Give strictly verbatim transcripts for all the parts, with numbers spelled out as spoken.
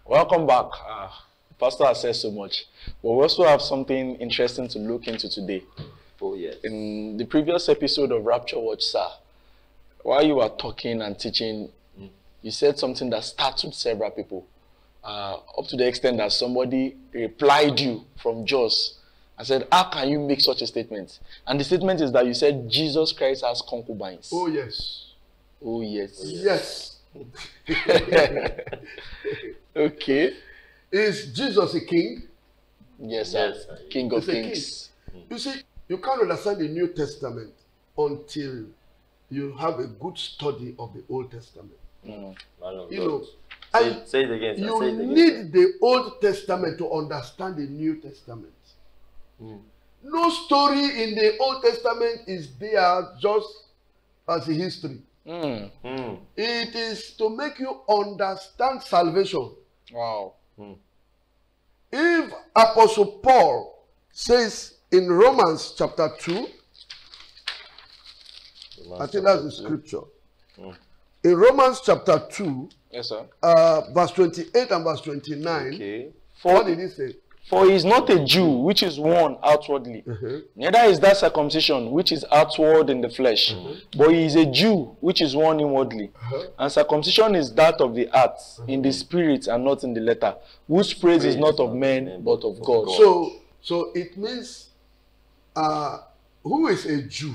Welcome back. Uh, Pastor has said so much. But we also have something interesting to look into today. Oh, yes. In the previous episode of Rapture Watch, sir, while you were talking and teaching, mm. you said something that startled several people. Uh, up to the extent that somebody replied you from Jos and said, how can you make such a statement? And the statement is that you said Jesus Christ has concubines. Oh, yes. Oh, yes. Yes. Okay. Is Jesus a king? Yes, sir. Yes, sir. King of He's a kings. king. You see, you can't understand the New Testament until you have a good study of the Old Testament. Mm. You know, say, and say it again. Sir. you say it again. need the Old Testament to understand the New Testament. Mm. No story in the Old Testament is there just as a history. Mm. Mm. It is to make you understand salvation. Wow. Mm. If Apostle Paul says in Romans chapter two, Romans I think that's the two. scripture. Mm. In Romans chapter two, Yes, sir. uh, verse twenty-eight and verse twenty-nine, Okay. what did he say? For he is not a Jew, which is one outwardly. Uh-huh. Neither is that circumcision, which is outward in the flesh. Mm-hmm. But he is a Jew, which is one inwardly. Uh-huh. And circumcision is that of the heart, uh-huh. in the spirit and not in the letter, whose praise, praise is not of men, men but of God. God. So, so it means, uh, who is a Jew?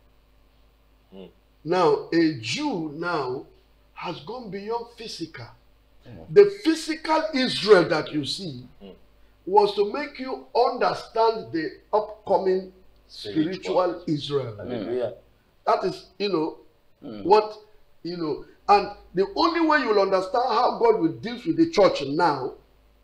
Mm. Now, a Jew now has gone beyond physical. Mm. The physical Israel that you see mm. was to make you understand the upcoming spiritual Israel. Hallelujah. That is, you know, mm. what, you know, and the only way you'll understand how God will deal with the church now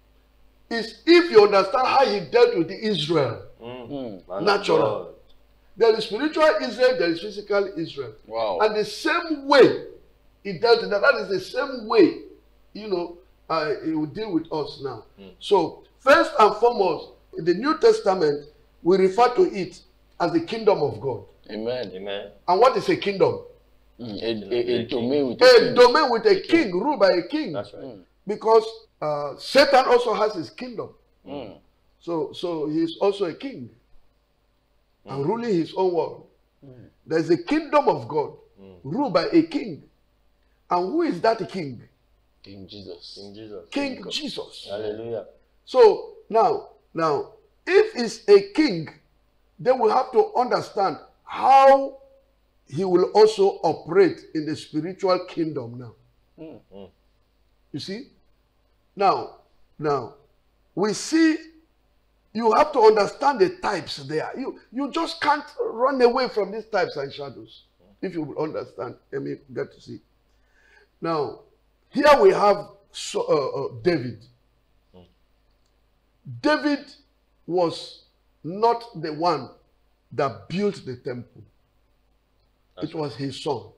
is if you understand how he dealt with the Israel. Mm. Natural. There is spiritual Israel, there is physical Israel. Wow. And the same way he dealt with that, that is the same way, you know, uh, he will deal with us now. Mm. So, first and foremost, in the New Testament, we refer to it as the kingdom of God. Amen. Amen. And what is a kingdom? Mm, a, a, a domain with a, a king. domain with a king, ruled by a king. That's right. Mm. Because uh, Satan also has his kingdom. Mm. So, so he is also a king. Mm. And ruling his own world. Mm. There is a kingdom of God, mm. ruled by a king. And who is that king? King Jesus. King Jesus. King King Jesus. Hallelujah. So now, now, if he's a king, then we have to understand how he will also operate in the spiritual kingdom now. Mm. Mm. You see? Now, now, we see, you have to understand the types there. You, you just can't run away from these types and shadows. If you will understand, let me get to see. Now, here we have so, uh, uh, David. Mm. David was not the one that built the temple. That's it was right. his son.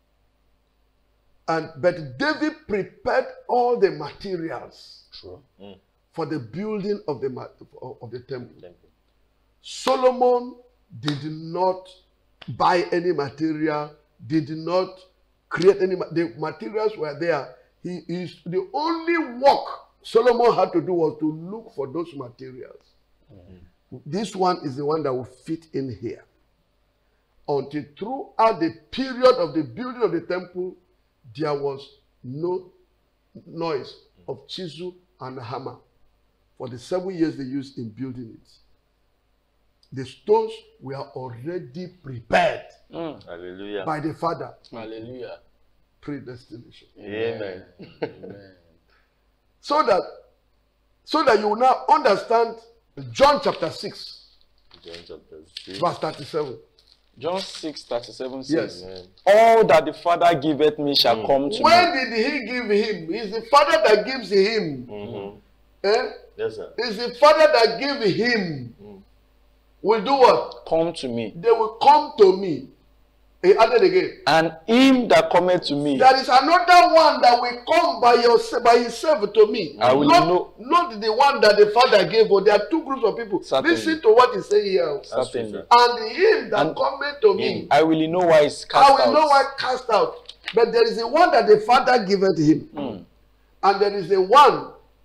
And but David prepared all the materials True. Mm. for the building of the of the temple. temple. Solomon did not buy any material, did not create any. The materials were there. He is the only work Solomon had to do was to look for those materials. Mm-hmm. This one is the one that will fit in here. Until throughout the period of the building of the temple, there was no noise of chisel and hammer for the seven years they used in building it. The stones were already prepared mm. Hallelujah. by the Father. Hallelujah. Predestination. Amen. Amen. So that, so that you will now understand John chapter six, John chapter six. verse thirty-seven. John six thirty-seven says, Yes. all that the Father giveth me shall mm. come to when me. When did he give him? It's the Father that gives him. Mm-hmm. Eh? Yes, sir. It's the Father that gave him. Mm. Will do what? Come to me. They will come to me. He added again. And him that cometh to me. There is another one that will come by yourself, by himself to me. I will not, know. Not the one that the Father gave, but there are two groups of people. Certainly. Listen to what he says here. Certainly. And him that and cometh to me. I will know why is cast out. I will know why cast out. But there is a one that the Father giveth him. Mm. And there is a one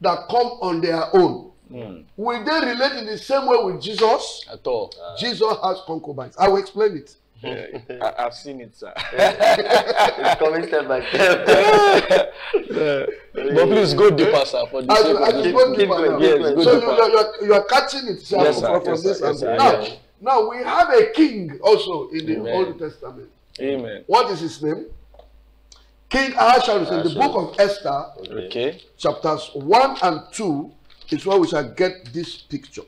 that come on their own, Mm. will they relate in the same way with Jesus? At all. Jesus has concubines. I will explain it. Uh, I, I've seen it, sir. It's coming step by step. But please go deeper, sir. For the I, sake I of just the- go keep deeper going, now. keep Yes, going. go So you, deeper. you, you, are, you are catching it, sir, Yes, sir. from, from Yes, this sir. Yes, angle. sir. Now, Yeah. now we have a king also in the Amen. Old Testament. Amen. What is his name? King Ahasuerus. In the Ahasuerus. book of Esther, Okay. Okay. chapters one and two is where we shall get this picture.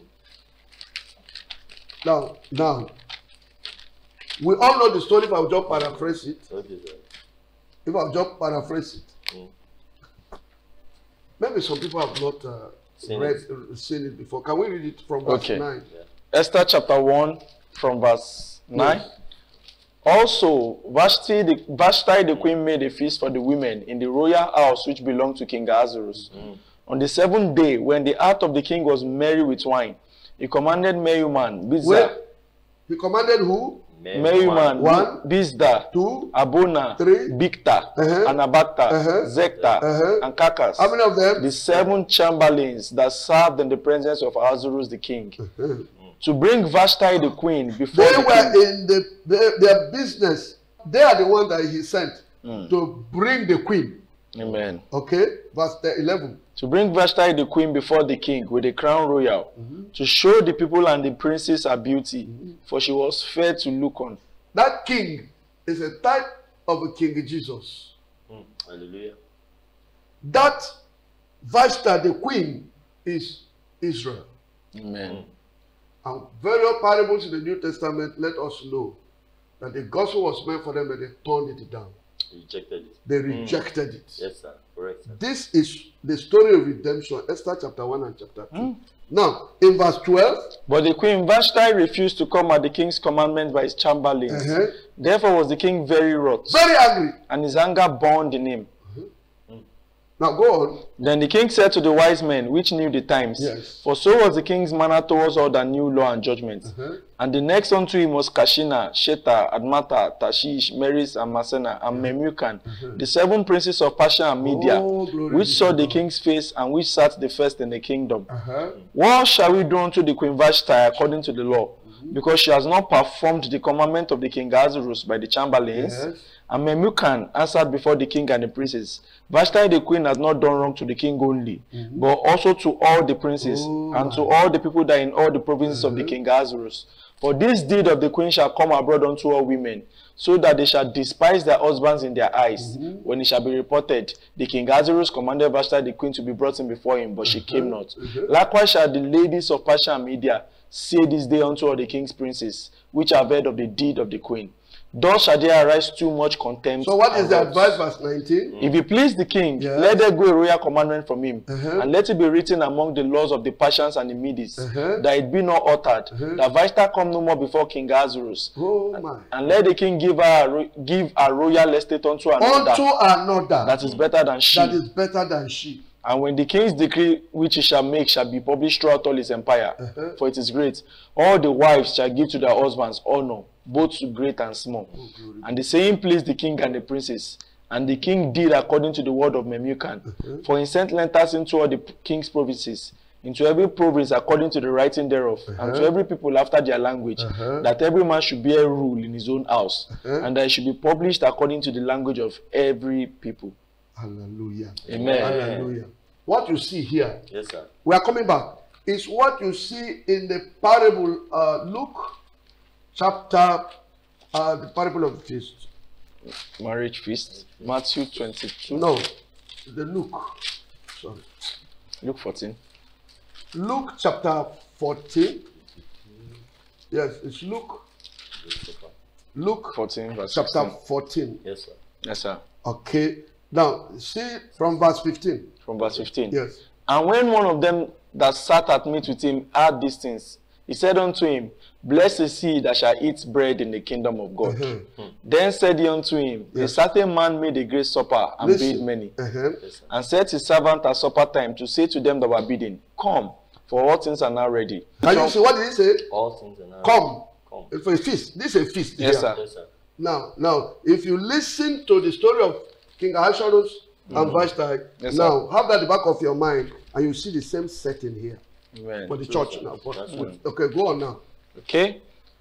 Now, now, we all know the story. If I will just paraphrase it, Okay, sir. if I will just paraphrase it, Mm. maybe some people have not uh, Seen read, it. uh, seen it before. Can we read it from verse Okay. nine? Esther chapter one from verse nine. Yes. Also, Vashti the, Vashti the queen made a feast for the women in the royal house which belonged to King Ahasuerus. Mm. On the seventh day, when the heart of the king was merry with wine, he commanded Mehuman, Wait, Biztha, he commanded who? Mehuman, One. Biztha, Two. Abona, Three. Bigtha, Uh-huh. Anabakta, Uh-huh. Zekta, Uh-huh. and Kakas, How many of them? the seven chamberlains that served in the presence of Ahasuerus the king, Uh-huh. to bring Vashti the queen before They the were king. in the, their, their business. They are the one that he sent Mm. to bring the queen. Amen. Okay, verse eleven. To bring Vashti the queen before the king with a crown royal, to show the people and the princes her beauty, for she was fair to look on. That king is a type of a King Jesus. Mm. Hallelujah. That Vashti, the queen, is Israel. Amen. And various parables in the New Testament let us know that the gospel was meant for them, but they turned it down. Rejected it. They rejected it. Yes, sir. Correct, sir. This is the story of redemption, Esther chapter one and chapter two. Now, in verse twelve, But the queen Vashti refused to come at the king's commandment by his chamberlains. uh-huh, Therefore was the king very wroth, very angry. and his anger burned in him. Now go on. Then the king said to the wise men which knew the times, Yes. for so was the king's manner towards all that knew law and judgment. Uh-huh. And the next unto him was Kashina, Sheta, Admata, Tashish, Meris, and Masena, and Memucan, the seven princes of Persia and Media, Oh, glory which be saw to the God. king's face, and which sat the first in the kingdom. Uh-huh. What shall we do unto the queen Vashti according to the law? Because she has not performed the commandment of the king Ahasuerus by the chamberlains. Yes. And Memucan answered before the king and the princes, Vashti the queen has not done wrong to the king only, but also to all the princes, Oh, and my. to all the people that in all the provinces of the king Ahasuerus. For this deed of the queen shall come abroad unto all women, so that they shall despise their husbands in their eyes. When it shall be reported, the king Ahasuerus commanded Vashti the queen to be brought in before him, but she came not. Likewise shall the ladies of Persia and Media say this day unto all the king's princes, which have heard of the deed of the queen. Thus shall there arise too much contempt. So what is and the wrath. advice, verse nineteen? If it please the king, Yes. let there go a royal commandment from him, Uh-huh. and let it be written among the laws of the Persians and the Medes, Uh-huh. that it be not uttered, Uh-huh. that Vashti come no more before King Ahasuerus. Oh my. And let the king give her a, ro- give a royal estate unto another Unto another that is better than she. that is better than she. And when the king's decree which he shall make shall be published throughout all his empire, Uh-huh. for it is great, all the wives shall give to their husbands honor, both to great and small. And the saying pleased the king and the princes. And the king did according to the word of Memucan. For he sent letters into all the king's provinces, into every province according to the writing thereof, and to every people after their language, Uh-huh. that every man should bear rule in his own house, Uh-huh. and that it should be published according to the language of every people. Hallelujah. Amen. Hallelujah. What you see here, Yes, sir. we are coming back, is what you see in the parable, uh, Luke chapter, uh, the parable of the feast. Marriage feast, Matthew twenty-two. No, the Luke. Sorry. Luke fourteen. Luke chapter fourteen. Yes, it's Luke. Luke fourteen, verse chapter sixteen. fourteen. Yes, sir. Yes, sir. Okay. Now, see from verse fifteen. From verse fifteen. Yes. And when one of them that sat at meat with him heard these things, he said unto him, Blessed is he that shall eat bread in the kingdom of God. Uh-huh. Then said he unto him, Yes. A certain man made a great supper, and Listen. bade many, Uh-huh. Yes, sir. and set his servant at supper time to say to them that were bidden, Come, for all things are now ready. Can you see what did he say? All things are now. Come. Come. It's for a feast. This is a feast. Yes, here. sir. Yes, sir. Now, now, if you listen to the story of King Ahasuerus and Vashti. Yes, Now, have that at the back of your mind, and you see the same setting here Amen. for the church now. For- okay, go on now. Okay.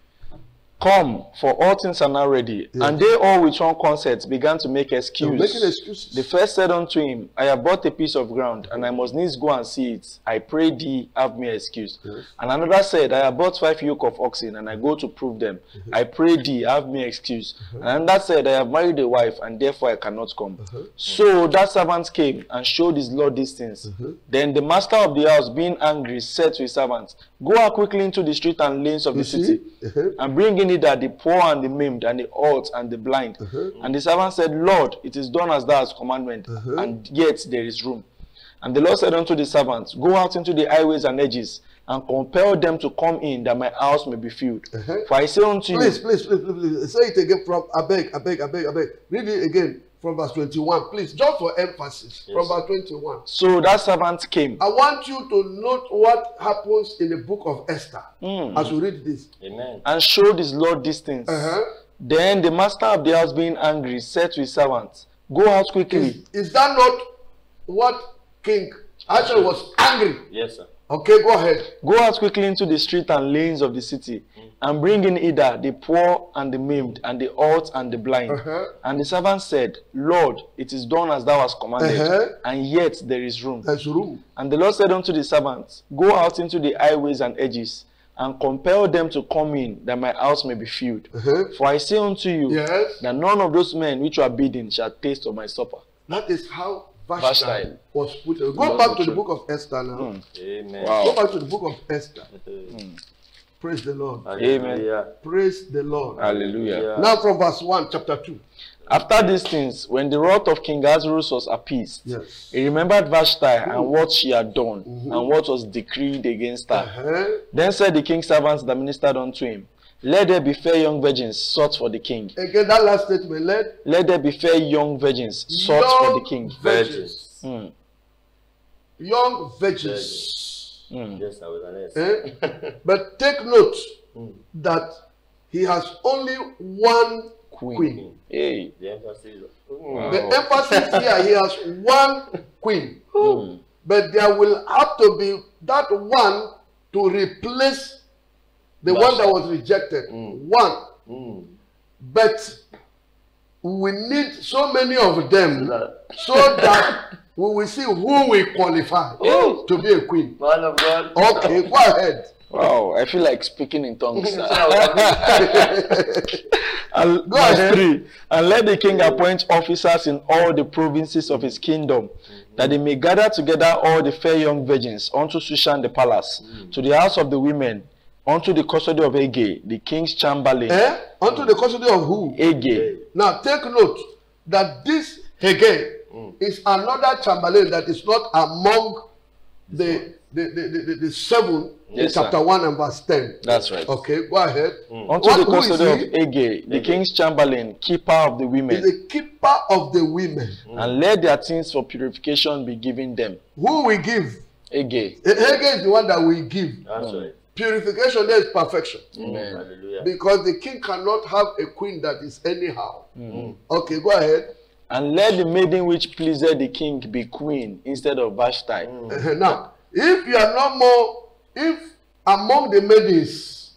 Come, for all things are now ready. Yes. And they all with one consent began to make They're excuse. making excuses. The first said unto him, I have bought a piece of ground, and I must needs go and see it. I pray thee, have me excused. Yes. And another said, I have bought five yoke of oxen, and I go to prove them. I pray thee, have me excused. And another said, I have married a wife, and therefore I cannot come. So that servant came and showed his lord these things. Then the master of the house, being angry, said to his servants, Go out quickly into the street and lanes of You the see? city, Uh-huh. and bring in hither the poor and the maimed, and the halt and the blind. And the servant said, Lord, it is done as thou hast commandment, and yet there is room. And the Lord said unto the servants, Go out into the highways and edges, and compel them to come in, that my house may be filled. Uh-huh. For I say unto Please, you, please, please, please, please, say it again from Abeg, Abeg, Abeg, Abeg. Read it again from verse twenty-one, please, just for emphasis. Yes. From verse twenty-one. so that servant came. I want you to note what happens in the book of Esther Mm. as we read this. Amen. And showed his Lord these things. Uh-huh. Then the master of the house, being angry, said to his servants, Go out quickly. Is, is that not what King Actually was angry? Yes, sir. Okay, go ahead. Go out quickly into the street and lanes of the city, and bring in hither the poor and the maimed, and the halt and the blind. Uh-huh. And the servant said, Lord, it is done as thou hast commanded, Uh-huh. and yet there is room. There's room. And the Lord said unto the servants, Go out into the highways and edges, and compel them to come in, that my house may be filled. Uh-huh. For I say unto you, Yes. that none of those men which are bidden shall taste of my supper. That is how Vashti Vashti. was put. Go That's back the to the truth. book of Esther now. Mm. Amen. Wow. Go back to the book of Esther. Mm. Praise the Lord. Hallelujah. Praise the Lord. Hallelujah. Now from verse one, chapter two. After these things, when the wrath of King Ahasuerus was appeased, Yes. he remembered Vashti and what she had done, and what was decreed against her. Uh-huh. Then said the king's servants that ministered unto him, Let there be fair young virgins sought for the king. Again, that last statement. Let Let there be fair young virgins sought for the king. virgins. Mm. Young virgins. Mm. Yes, I was an S. Eh? But take note Mm. that he has only one Queen. queen. Hey. The emphasis. Wow. The emphasis here, he has one queen. Mm. But there will have to be that one to replace the one that was rejected. Mm. One. Mm. But we need so many of them That- so that we will see who will qualify Oh. to be a queen. Man of God. Okay, go ahead. Wow, I feel like speaking in tongues. sir. And Go verse ahead. three, and let the king appoint officers in all the provinces of his kingdom, that they may gather together all the fair young virgins unto Shushan the palace, to the house of the women, unto the custody of Haggai, the king's chamberlain. Eh? Unto the custody of who? Haggai. Now take note that this Haggai is another chamberlain that is not among the the, the, the, the, the seven in Yes, sir. chapter one and verse ten. That's right. Okay, go ahead. Unto What- the who is custody of he? Haggai, the king's chamberlain, keeper of the He's women, the keeper of the women. and let their things for purification be given them. Who we give? Haggai. Haggai is the one that we give. That's right. Purification there is perfection. Amen. Hallelujah. Because the king cannot have a queen that is anyhow. Okay, go ahead. And let the maiden which pleased the king be queen instead of Vashti. Uh, Now, if you are no more, if among the maidens,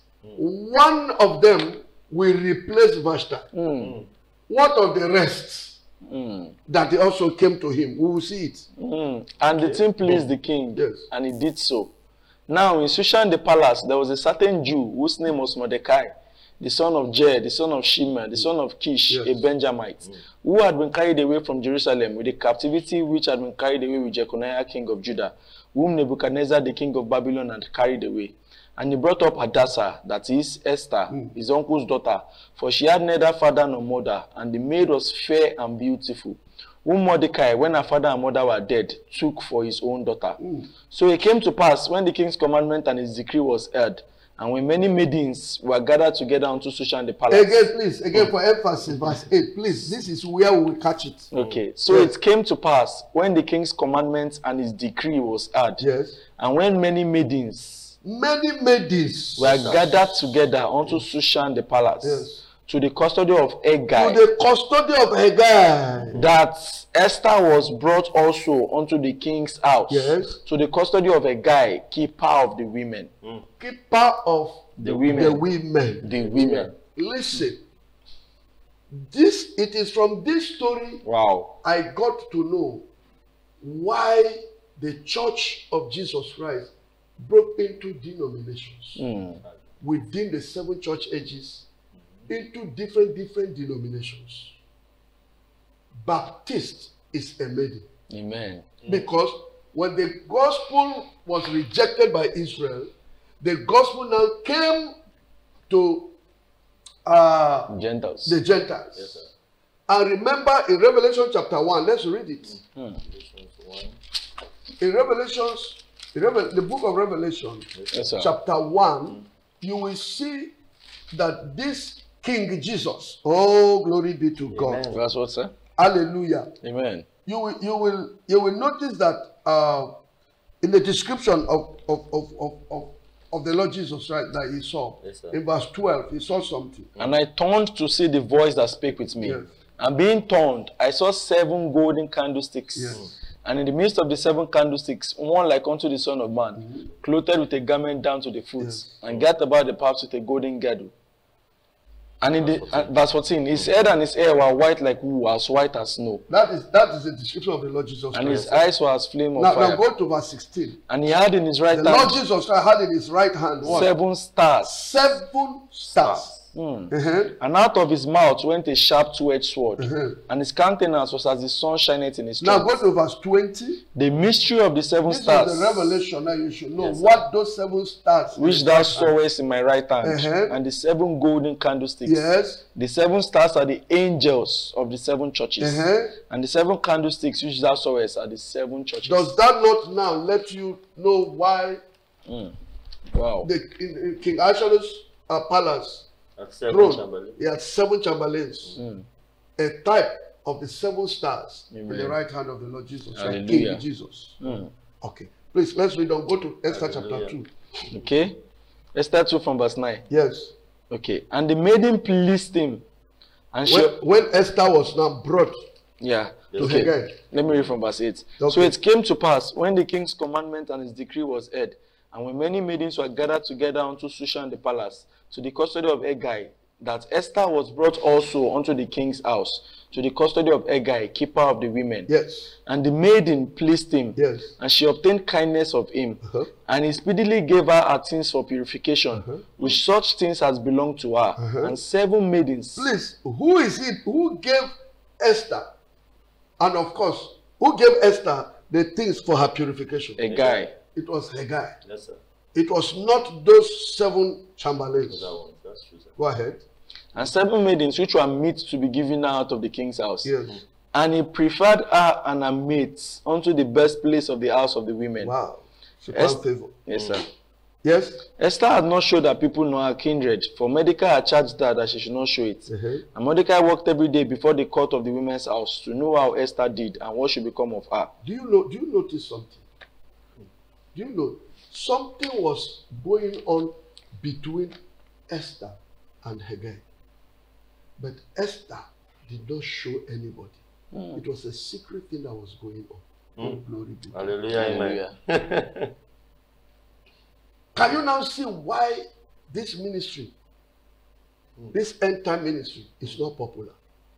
one of them will replace Vashti, Mm. what of the rest Mm. that they also came to him? We will see it. Mm. And the thing pleased the king, Yes. and he did so. Now in Shushan the palace, there was a certain Jew whose name was Mordecai, the son of Jair, the son of Shimei, the son of Kish, Yes. a Benjamite, who had been carried away from Jerusalem with the captivity which had been carried away with Jeconiah king of Judah, whom Nebuchadnezzar the king of Babylon had carried away. And he brought up Hadassah, that is Esther, his uncle's daughter, for she had neither father nor mother, and the maid was fair and beautiful, whom Mordecai, when her father and mother were dead, took for his own daughter. So it came to pass, when the king's commandment and his decree was heard, and when many maidens were gathered together unto Shushan the palace. Again, please, again for emphasis, verse eight, please. This is where we will catch it. Okay, so Yes. it came to pass, when the king's commandment and his decree was heard, Yes. and when many maidens Many maidens were gathered together unto Shushan the palace, Yes. to the custody of Hegai, to the custody of Hegai, that Esther was brought also unto the king's house, yes, to the custody of Hegai, keeper of the women. Mm. keeper of The women. the women. The women. Listen, this it is from this story Wow. I got to know why the Church of Jesus Christ broke into denominations Mm. within the seven church ages, into different different denominations. Baptist is a maiden, Amen. because when the gospel was rejected by Israel, the gospel now came to uh, Gentiles. the Gentiles. Yes, sir. And remember in Revelation chapter one, let's read it. Mm. Galatians one. In Revelations, in Revel- the book of Revelation, Yes, sir. chapter one, you will see that this King Jesus, oh glory be to God, Amen. That's what, sir? hallelujah. Amen. You will, you will, you will notice that uh, in the description of of, of, of, of of the Lord Jesus Christ that he saw, Yes, sir. in verse twelve, he saw something. And I turned to see the voice that spake with me. Yes. And being turned, I saw seven golden candlesticks. Yes. And in the midst of the seven candlesticks, one like unto the Son of Man, Mm-hmm. clothed with a garment down to the feet, Yes. and girt about the paps with a golden girdle. And in the uh, verse fourteen, his head and his hair were white like wool, as white as snow. That is that is the description of the Lord Jesus And his Christ. eyes were as flame of Now, fire. now go to verse sixteen. And he had in his right The Lord hand Jesus Christ had in his right hand what? seven stars. Seven stars. Hmm. Uh-huh. And out of his mouth went a sharp two-edged sword. Uh-huh. And his countenance was as the sun shineth in his Now strength. go to verse twenty. The mystery of the seven This stars, is the revelation. Now you should know Yes, sir. what those seven stars which thou sawest in my right hand, Uh-huh. and the seven golden candlesticks. Yes. The seven stars are the angels of the seven churches. Uh-huh. And the seven candlesticks which thou sawest are the seven churches. Does that not now let you know why Wow. the in, in King Ahasuerus' uh, palace At seven throne, Chamberlain. he had seven chamberlains, Mm. a type of the seven stars in Amen. the right hand of the Lord Jesus, like Hallelujah. King Jesus. Mm. Okay, please let's read on. Go to Esther chapter Hallelujah. two. Okay. Let's start two from verse nine. Yes. Okay. And the maiden pleased him. And she, When, when Esther was now brought yeah. to Okay. Hegai, Let me read from verse eight. Okay. So it came to pass, when the king's commandment and his decree was heard, and when many maidens were gathered together unto Shushan the palace, to the custody of Hegai, that Esther was brought also unto the king's house, to the custody of Hegai, keeper of the women. yes, And the maiden pleased him, yes, and she obtained kindness of him. uh-huh. And he speedily gave her her things for purification, Uh-huh. which such things as belonged to her. Uh-huh. And seven maidens. Please, who is it who gave Esther, and of course, who gave Esther the things for her purification? Hegai. It was Hegai. Yes, sir. It was not those seven chamberlains. That one. That's true, sir. Go ahead. And seven maidens which were meet to be given her out of the king's house. Yes. And he preferred her and her mates unto the best place of the house of the women. Wow. She Es- found favor. Yes, sir. Yes. Esther had not showed that people know her kindred, for Mordecai had charged her that she should not show it. Uh-huh. And Mordecai walked every day before the court of the women's house to know how Esther did and what should become of her. Do you know? Do you notice something? Do you know something was going on between Esther and Hegai, but Esther did not show anybody. Mm. It was a secret thing that was going on. Mm. Oh, glory be. to God. Hallelujah. Amen. Can you now see why this ministry, this end time ministry, is not popular?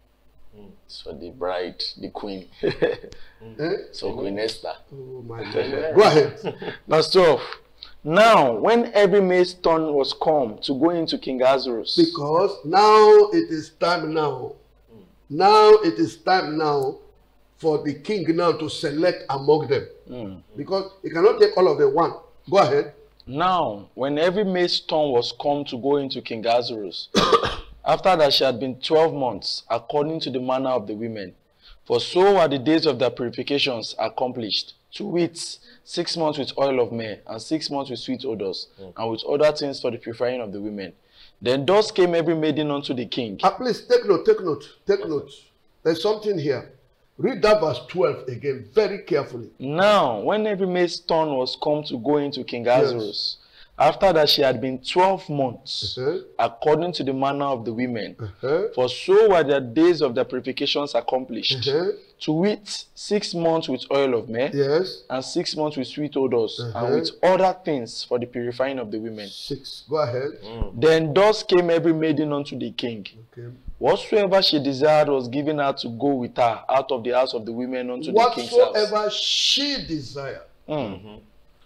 So the bride, the queen. Eh? So Queen Esther. Oh my God. Go ahead. Verse twelve. Now, when every maid's turn was come to go into King Ahasuerus, Because now it is time now. Now it is time now for the king now to select among them. Mm. Because he cannot take all of the one. Go ahead. Now, when every maid's turn was come to go into King Ahasuerus, after that she had been twelve months, according to the manner of the women, for so are the days of their purifications accomplished, to wit, six months with oil of myrrh, and six months with sweet odors, Mm. and with other things for the purifying of the women. Then thus came every maiden unto the king. Ah, please take note, take note, take note. There's something here. Read that verse twelve again very carefully. Now, when every maid's turn was come to go into King Ahasuerus, after that she had been twelve months, Uh-huh. according to the manner of the women. Uh-huh. For so were the days of their purifications accomplished. Uh-huh. To wit, six months with oil of myrrh, Yes. and six months with sweet odors, Uh-huh. and with other things for the purifying of the women. Six. Go ahead. Then thus came every maiden unto the king. Okay. Whatsoever she desired was given her to go with her out of the house of the women unto the king's house. Whatsoever she desired. Mm.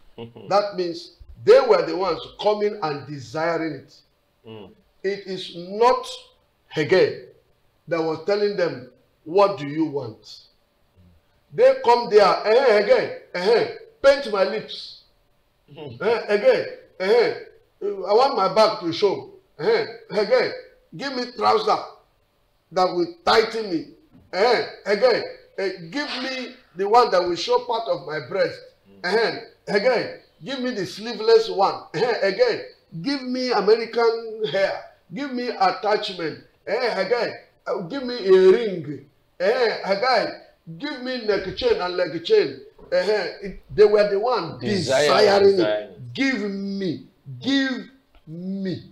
That means they were the ones coming and desiring it. Mm. It is not Haggai that was telling them, what do you want? They come there, eh, Haggai, eh, paint my lips. Eh, Haggai, eh, I want my back to show. Eh, Haggai, give me trouser that will tighten me. Eh, Haggai, eh, give me the one that will show part of my breast. Eh, Haggai, give me the sleeveless one. Eh, again, give me American hair. Give me attachment. Eh, again, uh, give me a ring. Eh, again, give me neck chain and leg chain. Eh, it, they were the one Desire, desiring desiring. it. Give me. Give me.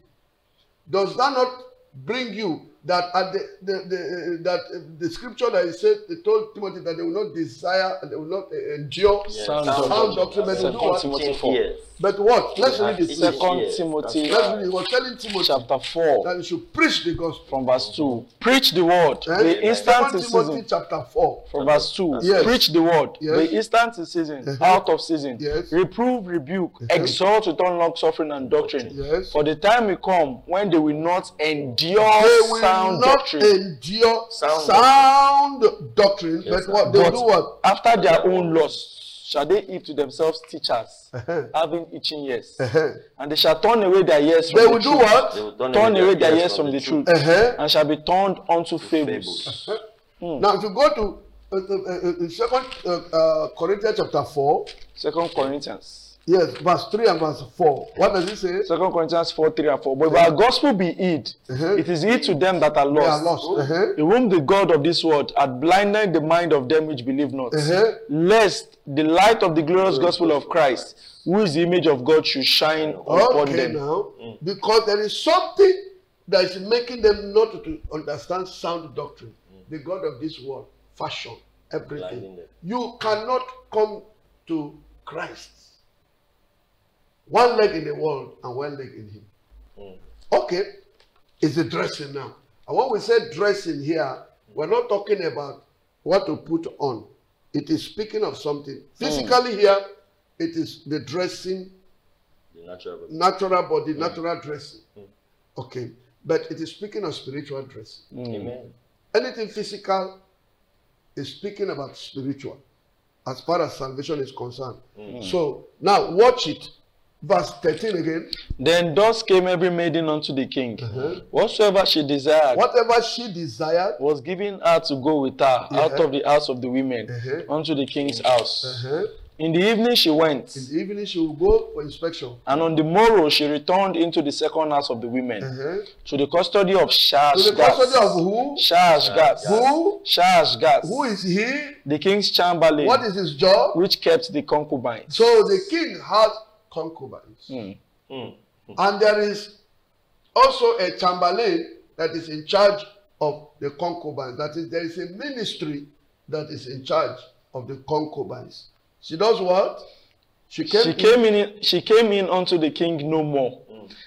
Does that not bring you that at the, the, the uh, that uh, the scripture that he said, they told Timothy that they will not desire and they will not uh, endure Yes. Sound sound, doctrine. doctrine, but they will do what? Timothy Fifteen four. years. But what? Let's read it. Yes. Second Yes. Timothy That's Let's right. read it. He was telling Timothy chapter four that he should preach the gospel. from verse two. Preach the word. Eh? The instant Second is Timothy season. chapter four. From verse two. Yes. Preach the word. Yes. The instant is season. Uh-huh. Out of season. Yes. Reprove, rebuke, Uh-huh. exhort with all long suffering and doctrine. Yes. For the time will come when they will not endure They will sound not doctrine. endure Sound sound, doctrine, Yes, but what? sir. They But do what? after their own lusts shall they heap to themselves teachers, Uh-huh. having itching ears. Uh-huh. And they shall turn away their ears from They the will do truth. what? They will Turn away their ears from the truth, Uh-huh. and shall be turned unto fables. fables. Now, if you go to uh, uh, uh, uh, Second uh, uh, Corinthians chapter four, Second Corinthians. yes, verse three and verse four. What does it say? Second Corinthians four, three and four. But if our gospel be hid, Uh-huh. it is hid to them that are They are lost. lost. Uh-huh. In whom the God of this world had blinded the mind of them which believe not, Uh-huh. lest the light of the glorious gospel of Christ, who is the image of God, should shine upon Okay, them. now, because there is something that is making them not to understand sound doctrine. The God of this world, fashion, everything. Blinding them. You cannot come to Christ. One leg in the world and one leg in Him. Mm. Okay, it's the dressing now. And when we say dressing here, we're not talking about what to put on. It is speaking of something. Physically here, it is the dressing, The natural body. natural body, natural dressing. Okay, but it is speaking of spiritual dressing. Amen. Anything physical is speaking about spiritual as far as salvation is concerned. So now watch it. Verse thirteen again. Then thus came every maiden unto the king. Uh-huh. Whatsoever she desired Whatever she desired, was given her to go with her out Yeah. of the house of the women Uh-huh. unto the king's house. uh-huh, In the evening she went, in the evening she will go for inspection. and on the morrow she returned into the second house of the women, Uh-huh. to the custody of To the custody of Shashgas. who? Shashgas. Who? Shashgas. Who is he? The king's chamberlain, What is his job? which kept the concubines. So the king has concubines. Hmm. Mm. And there is also a chamberlain that is in charge of the concubines. That is, there is a ministry that is in charge of the concubines. She does what? She came, She came in. She came in unto the king no more,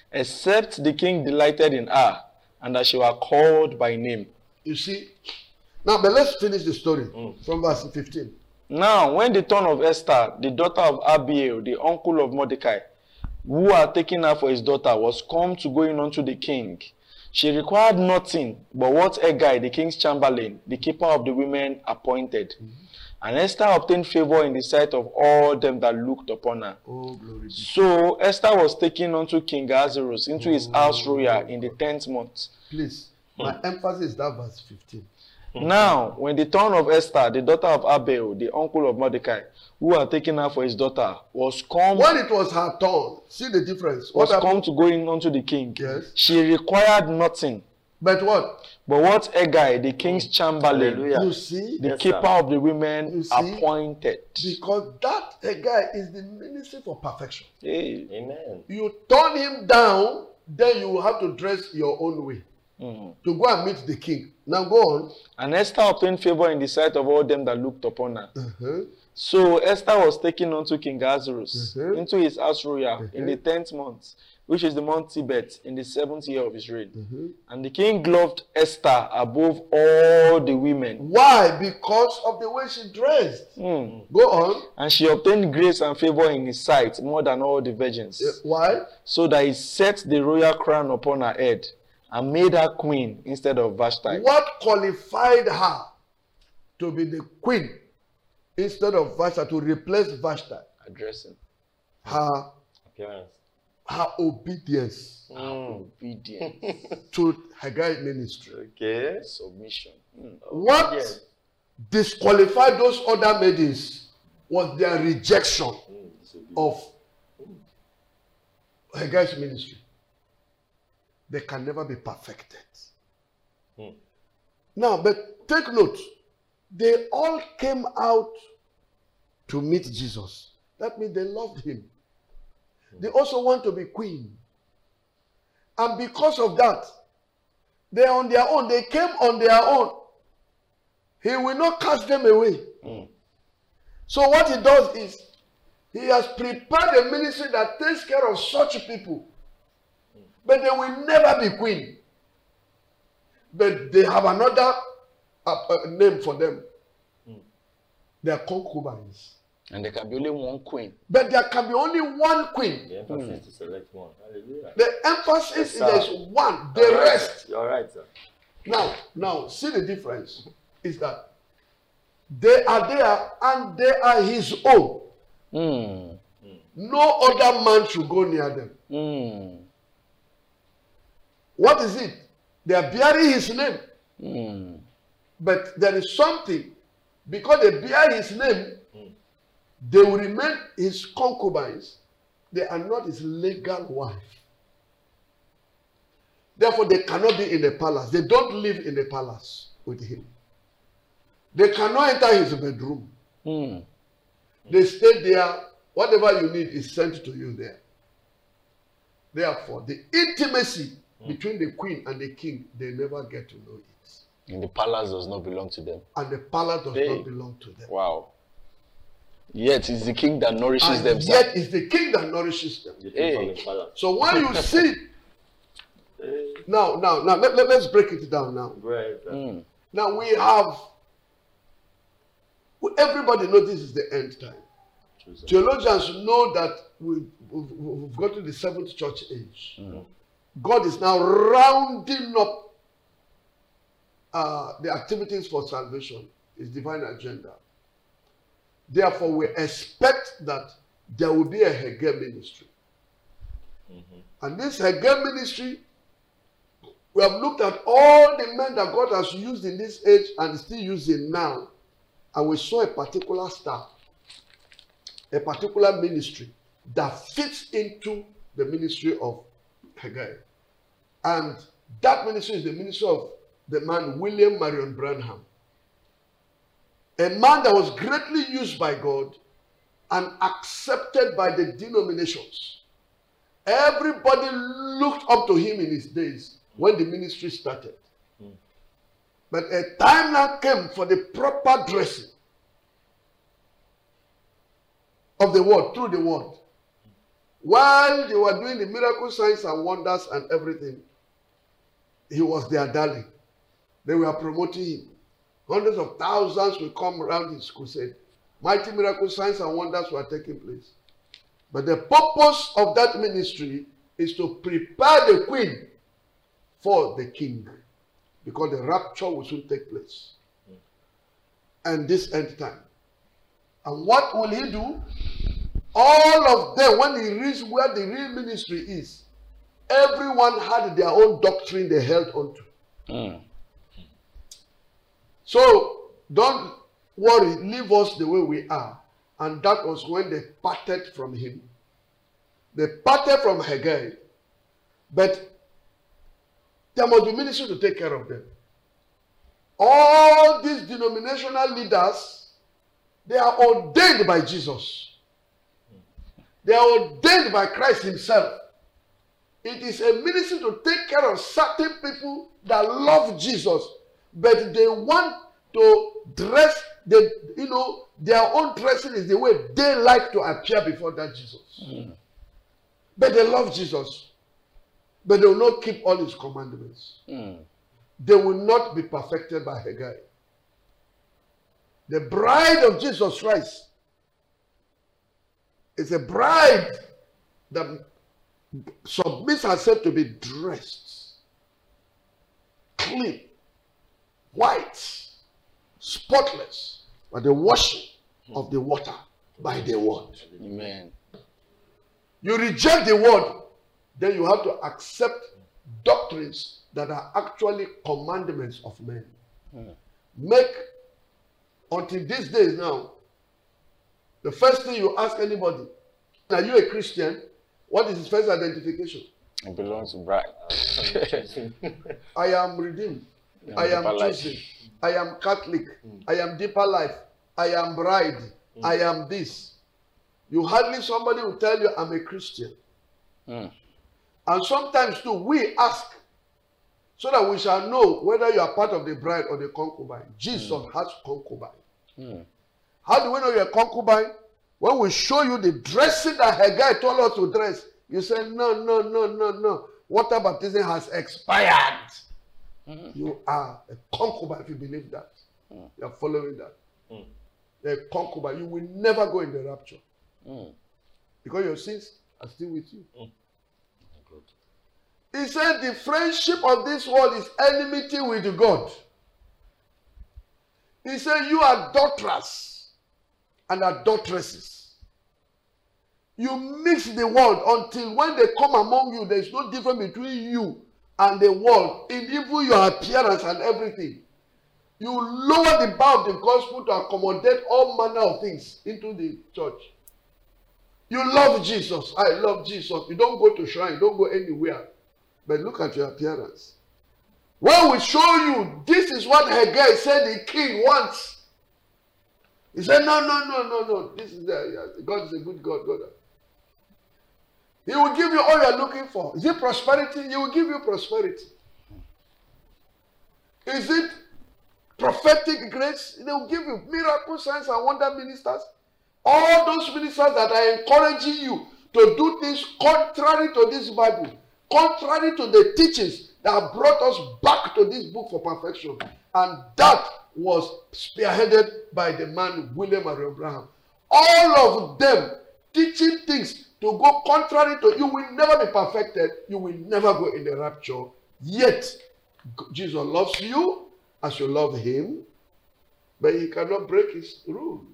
except the king delighted in her, and that she were called by name. You see? Now, but let's finish the story from verse fifteen. Now, when the turn of Esther, the daughter of Abiel, the uncle of Mordecai, who had taken her for his daughter, was come to go in unto the king, she required nothing but what Hegai, the king's chamberlain, the keeper of the women, appointed. And Esther obtained favor in the sight of all them that looked upon her. Oh, glory be. So Esther was taken unto King Ahasuerus into his house royal in the tenth month. Please, my emphasis is that verse fifteen. Now, when the turn of Esther, the daughter of Abiel, the uncle of Mordecai, who had taken her for his daughter, was come, When it was her turn, see the difference. What was happened? come to go in unto the king, Yes. she required nothing But what? But what Haggai, the king's chamberlain, Hallelujah. You see? the Yes, keeper sir. of the women, You see? appointed. Because that guy is the ministry for perfection. Hey. Amen. You turn him down, then you will have to dress your own way Mhm. to go and meet the king. Now go on. And Esther obtained favor in the sight of all them that looked upon her. Uh-huh. So Esther was taken unto King Ahasuerus Mhm. into his house royal in Mhm. the tenth month, which is the month Tibet, in the seventh year of his reign. Mhm. And the king loved Esther above all the women. Why? Because of the way she dressed. Mm. Go on. And she obtained grace and favor in his sight more than all the virgins. Uh, Why? So that he set the royal crown upon her head and made her queen instead of Vashti. What qualified her to be the queen instead of Vashti, to replace Vashti? Addressing. Her, Appearance. her obedience Mm. Obedience. to Haggai ministry. Okay. Submission. Mm. What Obedience. disqualified those other maidens was their rejection Mm. Disobedience. of Haggai's ministry. They can never be perfected. Hmm. Now, but take note, they all came out to meet Jesus. That means they loved him. They also want to be queen. And because of that, they are on their own. They came on their own. He will not cast them away. Mm. So what he does is, he has prepared a ministry that takes care of such people. But they will never be queen. But they have another uh, uh, name for them. Mm. They are concubines. And there can be only one queen. But there can be only one queen. The emphasis mm. to select one. Hallelujah. The emphasis Yes, is sir. there's one. The You're right, rest. sir. You're right, sir. Now, now, see the difference is that they are there and they are his own. Mm. No other man should go near them. Mm. What is it? They are bearing his name. Mm. But there is something. Because they bear his name, Mm. they will remain his concubines. They are not his legal wife. Therefore, they cannot be in the palace. They don't live in the palace with him. They cannot enter his bedroom. Mm. They stay there. Whatever you need is sent to you there. Therefore, the intimacy mm. between the queen and the king, they never get to know it. And the palace does not belong to them. And the palace does Hey. not belong to them. Wow. Yet it's the king that nourishes And them. sir. yet it's the king that nourishes them. You Hey. think from the palace. So when you see, Hey. now, now, now, let, let, let's break it down now. Right, sir. Mm. Now we have, everybody knows this is the end time. True, sir. Theologians know that we, we've, we've got to the seventh church age. Mm. God is now rounding up uh, the activities for salvation, his divine agenda. Therefore, we expect that there will be a Haggai ministry. Mm-hmm. And this Haggai ministry, we have looked at all the men that God has used in this age and still using now. And we saw a particular star, a particular ministry that fits into the ministry of Haggai. And that ministry is the ministry of the man William Marion Branham. A man that was greatly used by God and accepted by the denominations. Everybody looked up to him in his days when the ministry started. Mm. But a time now came for the proper dressing of the word, through the word. While they were doing the miracle signs and wonders and everything, he was their darling. They were promoting him. Hundreds of thousands will come around his crusade. Mighty miracle signs and wonders were taking place. But the purpose of that ministry is to prepare the queen for the king. Because the rapture will soon take place. And this end time. And what will he do? All of them, when he reached where the real ministry is, everyone had their own doctrine they held onto. Mm. So don't worry, leave us the way we are. And that was when they parted from him. They parted from Haggai. But There must be ministry to take care of them. All these denominational leaders, they are ordained by Jesus. They are ordained by Christ himself. It is a ministry to take care of certain people that love Jesus, but they want to dress, they, you know, their own dressing is the way they like to appear before that Jesus. Mm. But they love Jesus, but they will not keep all his commandments. Mm. They will not be perfected by Haggai. The bride of Jesus Christ is a bride that submits herself to be dressed, clean, white, spotless, by the washing of the water by the word. Amen. You reject the word, then you have to accept doctrines that are actually commandments of men. Hmm. Make, until these days now, the first thing you ask anybody, are you a Christian? What is his first identification? I belong to bride. I am redeemed. Yeah, I am life. chosen. I am Catholic. Mm. I am deeper life. I am bride. Mm. I am this. You hardly somebody will tell you I'm a Christian. Mm. And sometimes too, we ask so that we shall know whether you are part of the bride or the concubine. Jesus mm. has concubine. Mm. How do we know you're a concubine? When we show you the dressing that Haggai told us to dress, you say, no, no, no, no, no. Water baptism has expired. Mm. You are a concubine if you believe that. Mm. You are following that. Mm. You're a concubine. You will never go in the rapture. Mm. Because your sins are still with you. Mm. He said the friendship of this world is enmity with God. He said you are adulterers and adulteresses. You mix the world until when they come among you, there is no difference between you and the world, in even your appearance and everything. You lower the bar of the gospel to accommodate all manner of things into the church. You love Jesus. I love Jesus. You don't go to shrine. You don't go anywhere. But look at your appearance. When we show you, this is what Haggai said the king wants. He said, no, no, no, no, no. This is the, God is a good God. God. He will give you all you are looking for. Is it prosperity? He will give you prosperity. Is it prophetic grace? They will give you miracle signs and wonder ministers. All those ministers that are encouraging you to do things contrary to this Bible, contrary to the teachings that brought us back to this book for perfection. And that was spearheaded by the man William Marion Branham. All of them teaching things to go contrary to, you will never be perfected. You will never go in the rapture. Yet, Jesus loves you as you love him, but he cannot break his rule.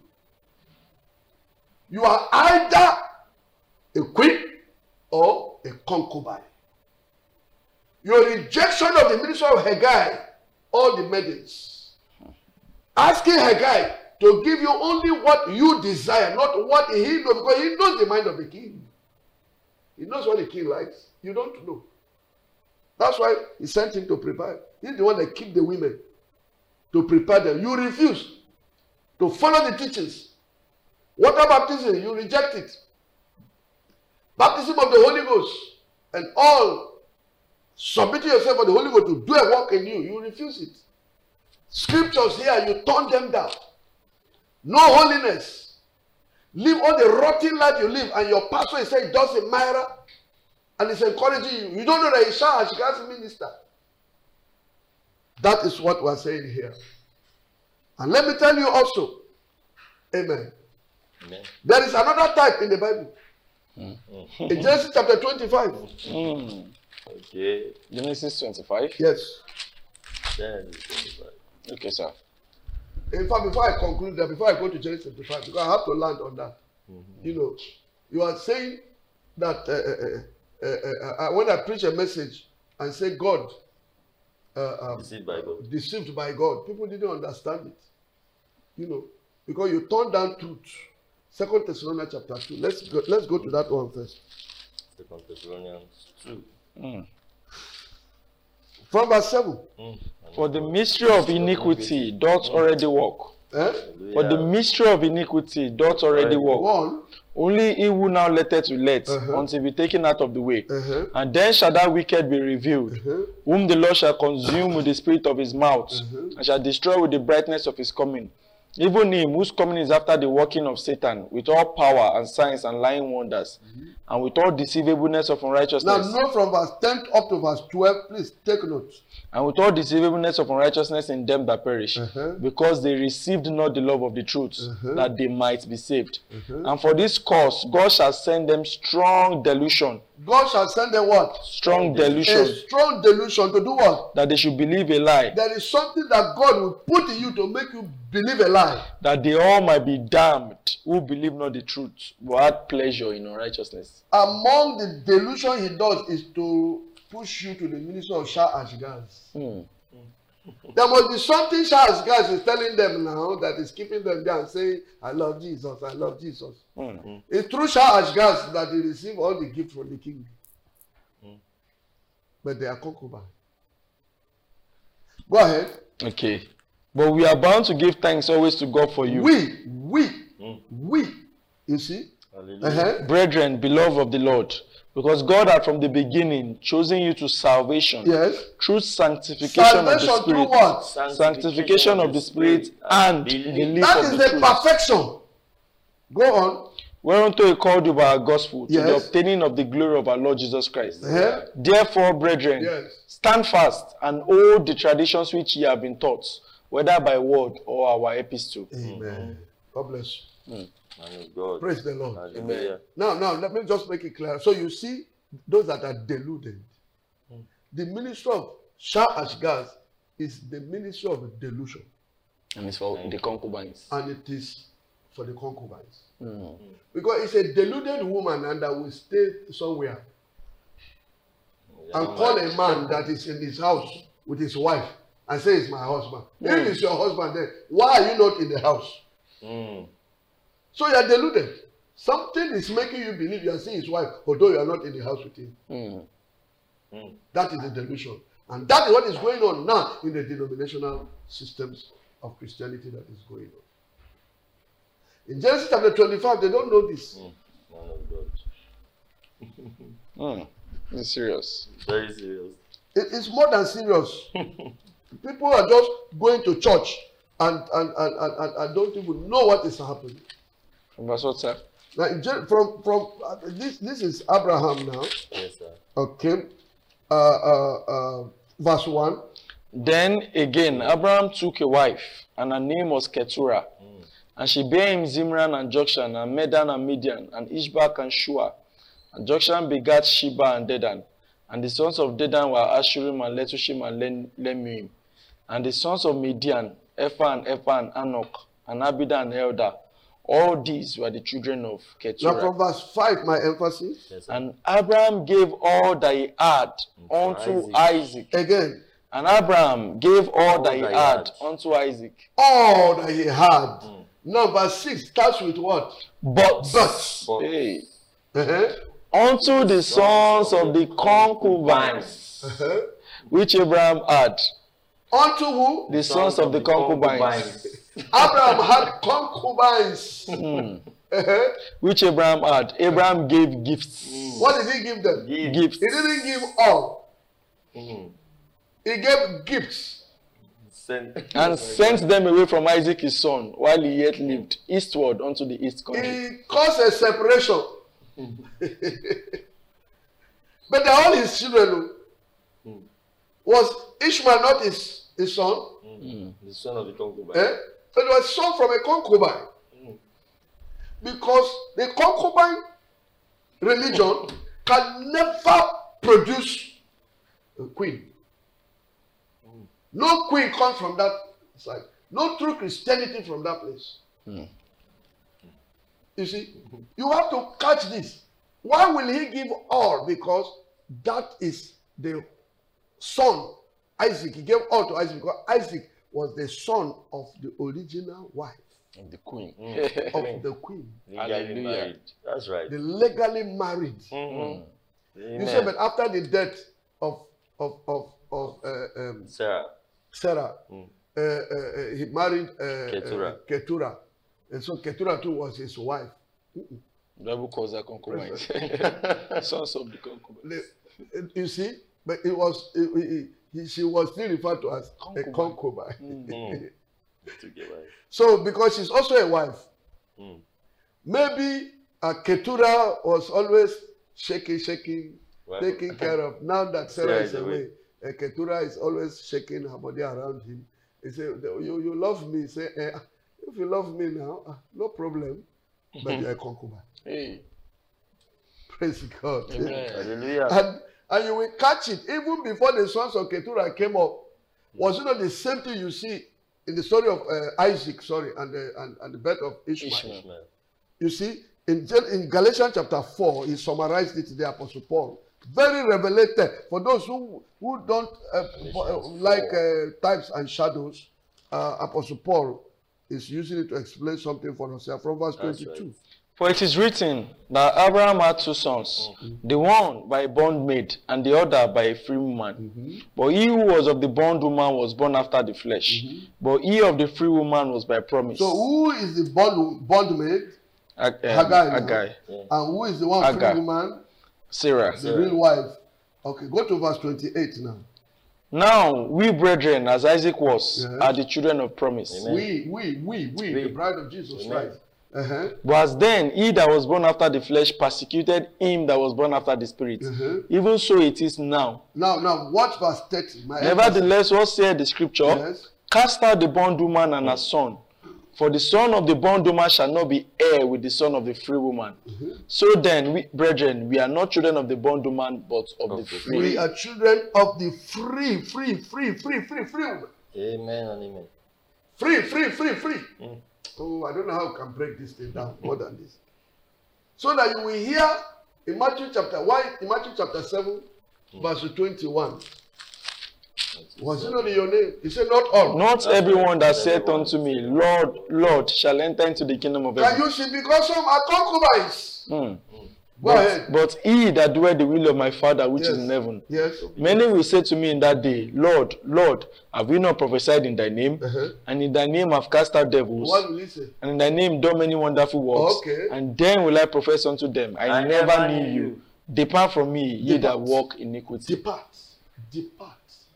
You are either a queen or a concubine. Your rejection of the ministry of Haggai, all the maidens, asking Haggai to give you only what you desire, not what he knows, because he knows the mind of the king. He knows what the king likes. You don't know. That's why he sent him to prepare. He's the one that keeps the women to prepare them. You refuse to follow the teachings. Water baptism, you reject it. Baptism of the Holy Ghost and all, submitting yourself for the Holy Ghost to do a work in you, you refuse it. Scriptures here, you turn them down. No holiness. Live all the rotten life you live, and your pastor is saying, does a Myra, and he's encouraging you. You don't know that he's shy as God's minister. That is what we're saying here. And let me tell you also, amen. Amen. There is another type in the Bible. Mm. In Genesis chapter twenty-five. Mm. Okay. Genesis twenty-five? Yes. Genesis twenty-five. Okay, sir. In fact, before I conclude that, before I go to Genesis twenty-five, because I have to land on that. Mm-hmm. You know, you are saying that uh, uh, uh, uh, uh, when I preach a message and say God, uh, um, deceived by God, deceived by God, people didn't understand it. You know, because you turn down truth. Second Thessalonians chapter two. Let's go. Let's go to that one first. Second Thessalonians two. Mm. From verse seven. Mm. For the mystery of iniquity doth already work. Eh? For the mystery of iniquity doth already work. One. Only he who now letteth to let, Uh-huh. until be taken out of the way. Uh-huh. And then shall that wicked be revealed, Uh-huh. whom the Lord shall consume with the spirit of his mouth, Uh-huh. and shall destroy with the brightness of his coming. Even him whose coming is after the working of Satan, with all power and signs and lying wonders, Mm-hmm. and with all deceivableness of Now, unrighteousness, note from verse ten up to verse twelve. Please take note. and with all deceivableness of unrighteousness in them that perish, Uh-huh. because they received not the love of the truth, Uh-huh. that they might be saved. Uh-huh. And for this cause, God shall send them strong delusion, God shall send them what? strong A delusion, strong delusion to do what? that they should believe a lie, There is something that God will put in you to make you believe a lie. that they all might be damned who believe not the truth, but had pleasure in unrighteousness. Among the delusion he does is to push you to the ministry of Shah Ashgaz. Hmm. There must be something Shah Ashgaz is telling them now that is keeping them there and saying, I love Jesus, I love Jesus. Hmm. It's through Shah Ashgaz that they receive all the gifts from the king. But they are concubines. Go ahead. Okay. But we are bound to give thanks always to God for you, We, we, we. You see? Hallelujah. Uh-huh. brethren, beloved of the Lord, because God had from the beginning chosen you to salvation Yes. through sanctification of the Salvation through Spirit, what? sanctification of the Spirit, and belief That of is the the truth, perfection. Go on. whereunto he called you by our gospel, to the Yes. obtaining of the glory of our Lord Jesus Christ. Uh-huh. Therefore, brethren, Yes. stand fast and hold the traditions which ye have been taught, whether by word or our epistle. Amen. God bless you. Man of God. Praise the Lord. Hallelujah. Now, now, let me just make it clear. So you see, those that are deluded, the ministry of Shah Ashgaz is the ministry of delusion, And it's for the concubines. and it is for the concubines. Hmm. Because it's a deluded woman and that will stay somewhere and call a man that is in his house with his wife and say it's my husband. If it's your husband, then why are you not in the house? Mm. So you are deluded. Something is making you believe you are seeing his wife, although you are not in the house with him. Hmm. Mm. That is the delusion. And that is what is going on now in the denominational systems of Christianity that is going on. In Genesis chapter twenty-five, they don't know this. Mm. Man of God. Hmm. It's serious. Very serious. It, it's more than serious. People are just going to church and, and, and, and, and, and don't even know what is happening. From verse what, sir? Now, in Gen- from, from uh, this, this is Abraham now. Yes, sir. Okay. Uh, uh, uh, verse one. Then again, Abraham took a wife, and her name was Keturah. Mm. And she bare him Zimran and Jokshan, and Medan and Midian, and Ishbak and Shua. And Jokshan begat Sheba and Dedan. And the sons of Dedan were Ashurim and Letushim and Len- Lemuim. And the sons of Midian, Ephah and Ephah and Anok, and Abidah and Eldah. All these were the children of Now Keturah. from verse five, my emphasis. Yes, sir. And Abraham gave all that he had unto Isaac. Isaac. Again, And Abraham gave all that he that he had had. unto Isaac. all that he had. Now verse six starts with what? But, But. But- hey, Uh-huh. unto the sons of the concubines Uh-huh. which Abraham had, Unto who? the sons of the concubines Abraham had concubines. Uh-huh. which Abraham had, Abraham gave gifts. What did he give them? Give. Gifts. He didn't give all. Mm. He gave gifts. Send. And sent them away from Isaac his son, while he yet lived, eastward unto the east country. He caused a separation. But they're all his children. Mm. Was Ishmael not his, his son? Mm. The son of the concubine. Eh? But it was son from a concubine. Mm. Because the concubine religion can never produce a queen. No queen comes from that side. No true Christianity from that place. Hmm. You see, you have to catch this. Why will he give all? Because that is the son, Isaac. He gave all to Isaac because Isaac was the son of the original wife Of the queen. of the queen. Legally Hallelujah. married. That's right. The legally married. Mhm. You see, but after the death of, of, of of uh, um, Sarah. Sarah. Mm. Uh, uh, uh, he married uh, Keturah. Uh, Keturah. And so Keturah too was his wife. The Bible calls her concubines. Sons of the concubines. The- You see, but it was it, it, he, she was still referred to as Concubine. a concubine. Mm. To get wife. So because she's also a wife, Mm. maybe uh, Keturah was always shaking, shaking, Well, taking care of. Now that Sarah Sarah is is away. away, uh, Keturah is always shaking her body around him. He said, "You you love me?" He say, eh, "If you love me now, uh, no problem." But you're a concubine. Hey. Praise God. Amen. Hallelujah. And, and you will catch it even before the sons of Keturah came up. Was it not the same thing you see in the story of uh, Isaac, sorry, and the, and, and the birth of Ishmael? Ishmael. Ishmael. You see, in, Gen- in Galatians chapter four, he summarized it, the Apostle Paul. Very revelated. For those who, who don't uh, uh, like uh, types and shadows, uh, Apostle Paul is using it to explain something for himself from verse That's twenty-two. right. For it is written that Abraham had two sons, the one by a bondmaid and the other by a free woman. Mm-hmm. But he who was of the bondwoman was born after the flesh, Mm-hmm. but he of the free woman was by promise. So who is the bond bondmaid? Ag- um, Haggai now. Haggai. And who is the one Hagar. free woman? Sarah. The Sarah. real wife. Okay, go to verse twenty-eight now. Now, we brethren, as Isaac was, Yes. are the children of promise. Amen. We, we, we, we, We. the bride of Jesus Amen. Christ. Uh-huh. But as then he that was born after the flesh persecuted him that was born after the spirit, Uh-huh. even so it is now. Now, now, watch verse thirty. My Nevertheless, what said the scripture? Yes. Cast out the bondwoman and her son, for the son of the bondwoman shall not be heir with the son of the free woman. Mm-hmm. So then, we, brethren, we are not children of the bondwoman, but of, Of the the free. We are children of the free, free, free, free, free, free woman. Amen and amen. Free, free, free, free. Mm. Oh, I don't know how I can break this thing down more than this. So that you will hear in Matthew chapter one, in Matthew chapter seven, verse twenty-one. Was it not in your name? He said, not all. Not That's everyone right. that Not saith everyone. unto me, Lord, Lord, shall enter into the kingdom of Can heaven. you see? Because some are concubines. Hmm. Go ahead. But he that doeth the will of my Father which Yes. is in heaven. Yes. Many will say to me in that day, Lord, Lord, have we not prophesied in thy name? Uh-huh. And in thy name have cast out devils, What will he say? and in thy name done many wonderful works. Okay. And then will I profess unto them, I, I never, never knew knew you. you. Depart from me, ye that Depart. walk iniquity. Depart. Depart.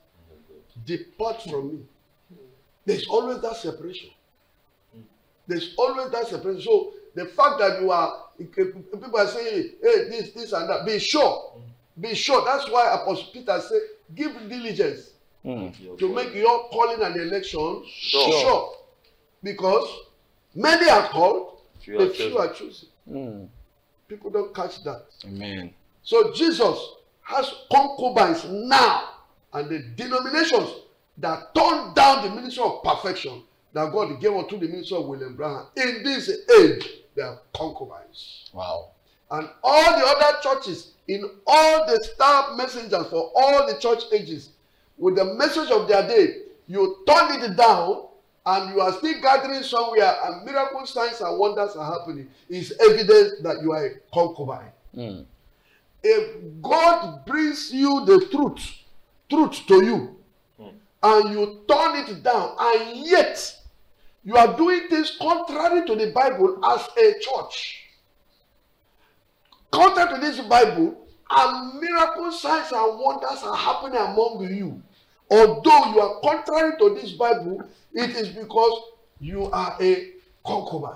Depart from me. There's always that separation. There's always that separation. So the fact that you are, people are saying, hey, this, this, and that, be sure. Be sure. That's why Apostle Peter said, give diligence Hmm. to make your calling and election Sure. sure. Because many are called, Few but are few chosen. are chosen. Hmm. People don't catch that. Amen. So Jesus has concubines now, and the denominations that turned down the ministry of perfection that God gave unto the ministry of William Branham in this age, they are concubines. Wow. And all the other churches, in all the star messengers for all the church ages, with the message of their day, you turn it down and you are still gathering somewhere and miracle signs and wonders are happening, is evidence that you are a concubine. Hmm. If God brings you the truth, truth to you, and you turn it down, and yet you are doing things contrary to the Bible as a church, contrary to this Bible, and miracle signs and wonders are happening among you, although you are contrary to this Bible, it is because you are a concubine.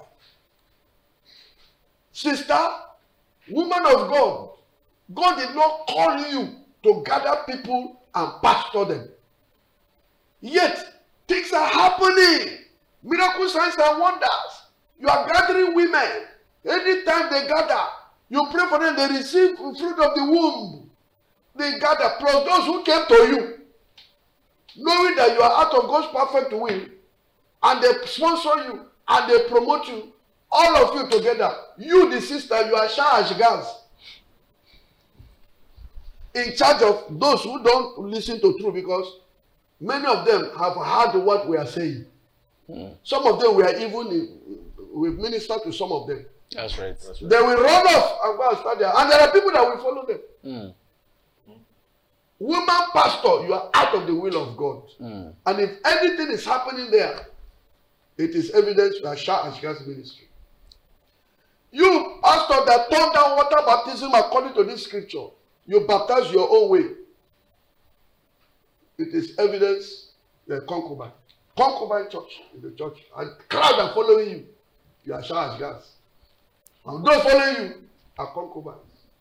Sister, woman of God, God did not call you to gather people and pastor them. Yet, things are happening. Miracle signs and wonders. You are gathering women. Anytime they gather, you pray for them, they receive fruit of the womb. They gather, plus those who came to you, knowing that you are out of God's perfect will, and they sponsor you, and they promote you, all of you together. You, the sister, you are Shah Ashgaz, in charge of those who don't listen to truth, because many of them have heard what we are saying. Mm. Some of them we are even in, we've ministered to some of them. That's right. That's right. They will run off and go and start there. And there are people that will follow them. Mm. Woman pastor, you are out of the will of God. Mm. And if anything is happening there, it is evidence you are Shah Ashgaz ministry. You, pastor, that turned down water baptism according to this scripture, you baptize your own way. It is evidence you are concubine. Concubine church in the church. And crowd are following you. You are Shah Ashgaz. And those following you are concubines.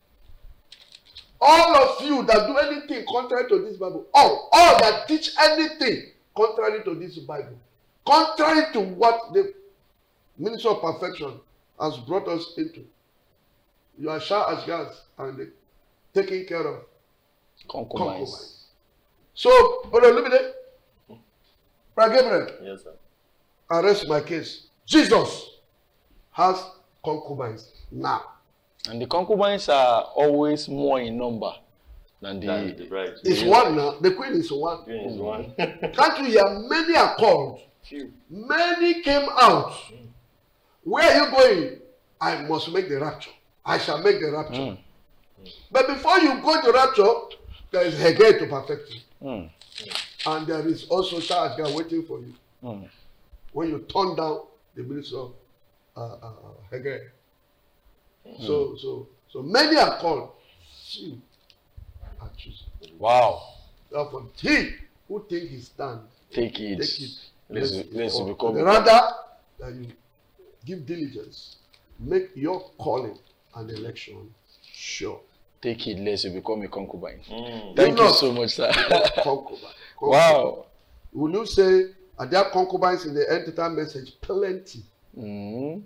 All of you that do anything contrary to this Bible, all, all that teach anything contrary to this Bible, contrary to what the ministry of perfection has brought us into, you are Shah Ashgaz and taking care of Concubines. concubines. So, hold on, look at it. Brother Gabriel, Yes, sir. I rest my case. Jesus has concubines now. And the concubines are always more in number than the. That is the bride. It's one now. The queen is one. Queen is one. Can't you hear? Many are called. Few. Many came out. Where are you going? I must make the rapture. I shall make the rapture. Mm. But before you go to rapture, there is Haggai to perfect you. Mm. And there is also Shah Ashgaz waiting for you. Mm. When you turn down the ministry of uh, uh, Haggai. So, so, so many are called. Few are chosen. Wow. Therefore, he who think he stand, Take it. take it. Let's, Let it let's fall. become. Rather that you give diligence, make your calling and election sure. Take it, lest you become a concubine. Mm. Thank Do you not- so much, sir. Concubine. Concubine. Wow. Will you say, are there concubines in the end time message? Plenty. Mm.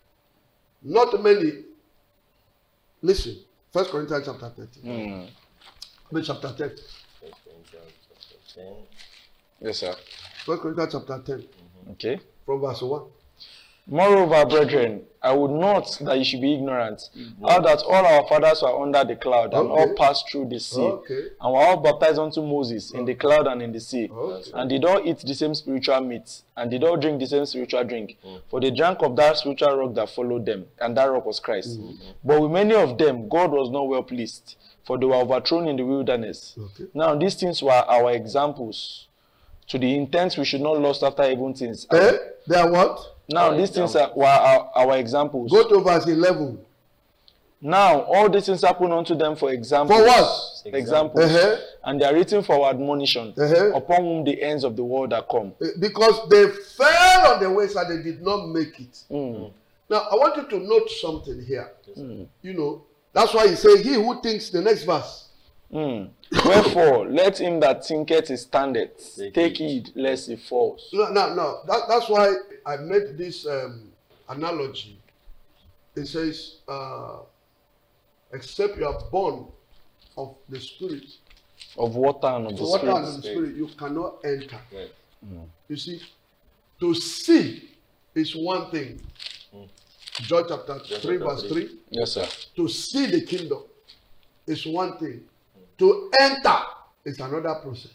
Not many. Listen, First Corinthians chapter thirteen. Mm. I mean, chapter ten. First Corinthians chapter ten. Yes, sir. First Corinthians chapter ten, Okay. from verse one. Moreover, brethren, I would not that you should be ignorant, how that all our fathers were under the cloud, and Okay. all passed through the sea, Okay. and were all baptized unto Moses in the cloud and in the sea, Okay. and did all eat the same spiritual meat, and did all drink the same spiritual drink. For they drank of that spiritual rock that followed them, and that rock was Christ. But with many of them, God was not well pleased, for they were overthrown in the wilderness. Okay. Now these things were our examples, to the intent we should not lust after evil things. Eh? They are what? Now Our these things are, were our, our examples. Go to verse eleven. Now all these things happen unto them for examples. For what? Examples. Uh-huh. And they are written for our admonition, Uh-huh. upon whom the ends of the world are come. Eh, Because they fell on the wayside, they did not make it. Mm. Now, I want you to note something here. Mm. You know, that's why he said, he who thinks, the next verse. Mm. Wherefore, let him that thinketh he standeth Take take heed. heed lest he falls. No, no, no. That, that's why I made this um, analogy. It says, uh, except you are born of the Spirit, Of water and of the water and spirit. the Spirit, you cannot enter. Right. You see, to see is one thing. John chapter John three, chapter verse three. three. Yes, sir. To see the kingdom is one thing. To enter is another process.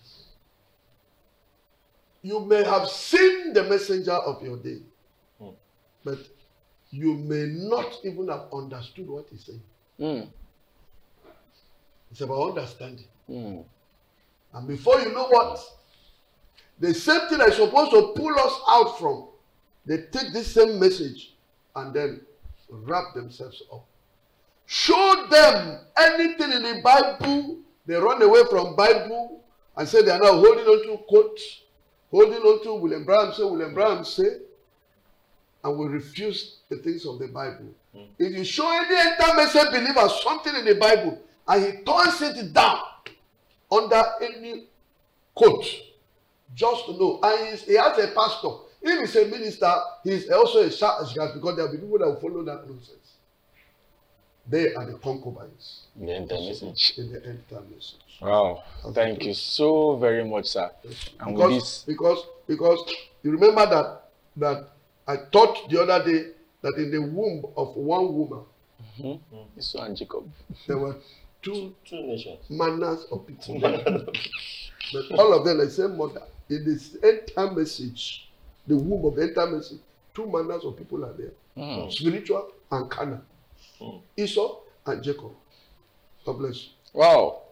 You may have seen the messenger of your day, Hmm. but you may not even have understood what he's saying. Mm. It's about understanding. Mm. And before you know what, the same thing that's supposed to pull us out from, they take this same message and then wrap themselves up. Show them anything in the Bible, they run away from Bible and say they are now holding on to quotes, holding on to William Branham say, William Branham say, and we refuse the things of the Bible. Mm. If you show any enter-message believer something in the Bible and he turns it down under any quote, just know, and he's, he has a pastor. If he's a minister, he's also a Shah Ashgaz, because there will be people that will follow that nonsense. They are the concubines The end time message. in the end time message. Wow. Thank you so very much, sir. And with Because, this, because, because you remember that that I taught the other day that in the womb of one woman mm-hmm. Esau and Jacob. there were two Two nations. manners of people. But all of them the same mother. In this end time message, the womb of the end time message, two manners of people are there. Mm. Spiritual and carnal. Mm. Esau and Jacob. God bless you. Wow.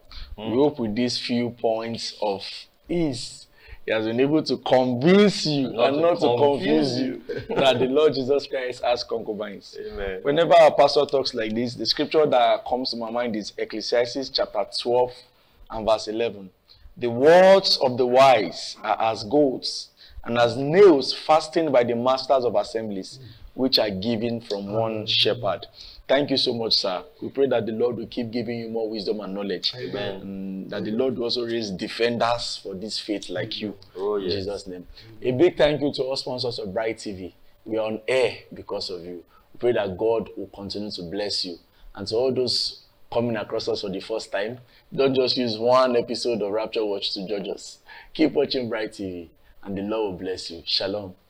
We hope with these few points of ease, he has been able to convince you Not and to not to confuse confuse you that the Lord Jesus Christ has concubines. Amen. Whenever our pastor talks like this, the scripture that comes to my mind is Ecclesiastes chapter twelve and verse eleven. The words of the wise are as goads, and as nails fastened by the masters of assemblies, which are given from one shepherd. Thank you so much, sir. We pray that the Lord will keep giving you more wisdom and knowledge. Amen. And that the Lord will also raise defenders for this faith like you. Oh, yes. In Jesus' name. A big thank you to all sponsors of Bright T V. We are on air because of you. We pray that God will continue to bless you. And to all those coming across us for the first time, don't just use one episode of Rapture Watch to judge us. Keep watching Bright T V, and the Lord will bless you. Shalom.